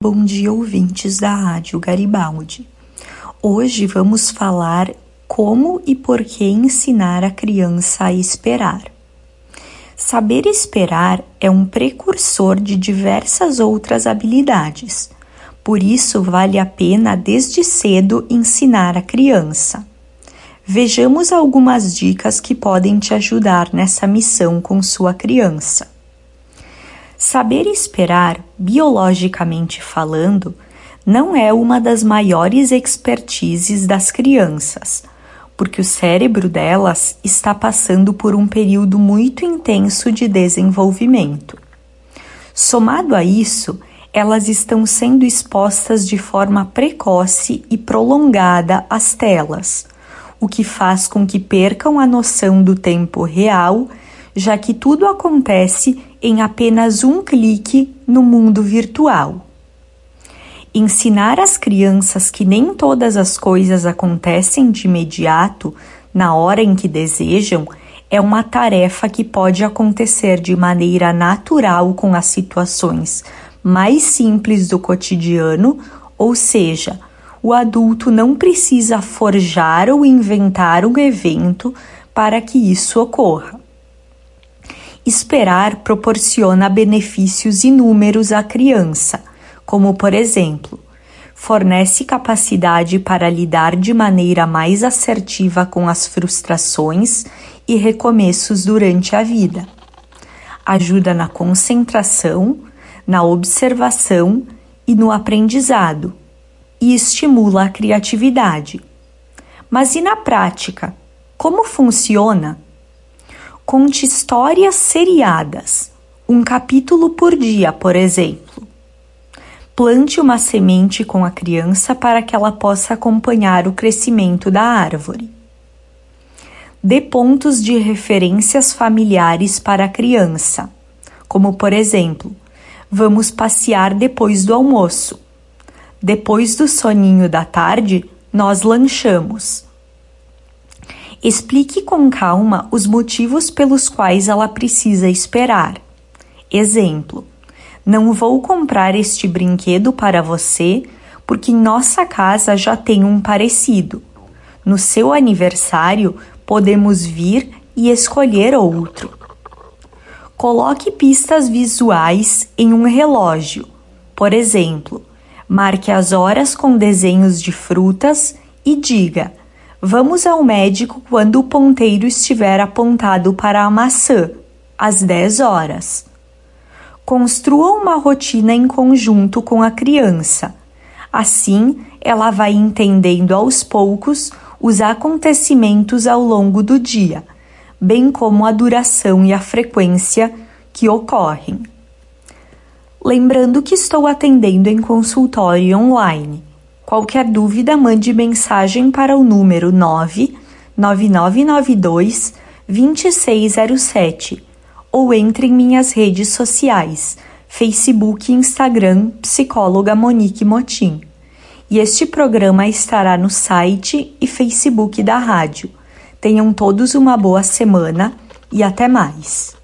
Bom dia, ouvintes da Rádio Garibaldi. Hoje vamos falar como e por que ensinar a criança a esperar. Saber esperar é um precursor de diversas outras habilidades. Por isso, vale a pena desde cedo ensinar a criança. Vejamos algumas dicas que podem te ajudar nessa missão com sua criança. Saber esperar, biologicamente falando, não é uma das maiores expertises das crianças, porque o cérebro delas está passando por um período muito intenso de desenvolvimento. Somado a isso, elas estão sendo expostas de forma precoce e prolongada às telas, o que faz com que percam a noção do tempo real, já que tudo acontece em apenas um clique no mundo virtual. Ensinar às crianças que nem todas as coisas acontecem de imediato, na hora em que desejam, é uma tarefa que pode acontecer de maneira natural com as situações mais simples do cotidiano, ou seja, o adulto não precisa forjar ou inventar um evento para que isso ocorra. Esperar proporciona benefícios inúmeros à criança, como, por exemplo, fornece capacidade para lidar de maneira mais assertiva com as frustrações e recomeços durante a vida. Ajuda na concentração, na observação e no aprendizado, e estimula a criatividade. Mas e na prática? Como funciona? Conte histórias seriadas, um capítulo por dia, por exemplo. Plante uma semente com a criança para que ela possa acompanhar o crescimento da árvore. Dê pontos de referências familiares para a criança, como por exemplo, vamos passear depois do almoço. Depois do soninho da tarde, nós lanchamos. Explique com calma os motivos pelos quais ela precisa esperar. Exemplo: não vou comprar este brinquedo para você porque em nossa casa já tem um parecido. No seu aniversário, podemos vir e escolher outro. Coloque pistas visuais em um relógio. Por exemplo, marque as horas com desenhos de frutas e diga: vamos ao médico quando o ponteiro estiver apontado para a maçã, às 10 horas. Construa uma rotina em conjunto com a criança. Assim, ela vai entendendo aos poucos os acontecimentos ao longo do dia, bem como a duração e a frequência que ocorrem. Lembrando que estou atendendo em consultório online. Qualquer dúvida, mande mensagem para o número 99992-2607 ou entre em minhas redes sociais, Facebook e Instagram, psicóloga Monique Motim. E este programa estará no site e Facebook da rádio. Tenham todos uma boa semana e até mais.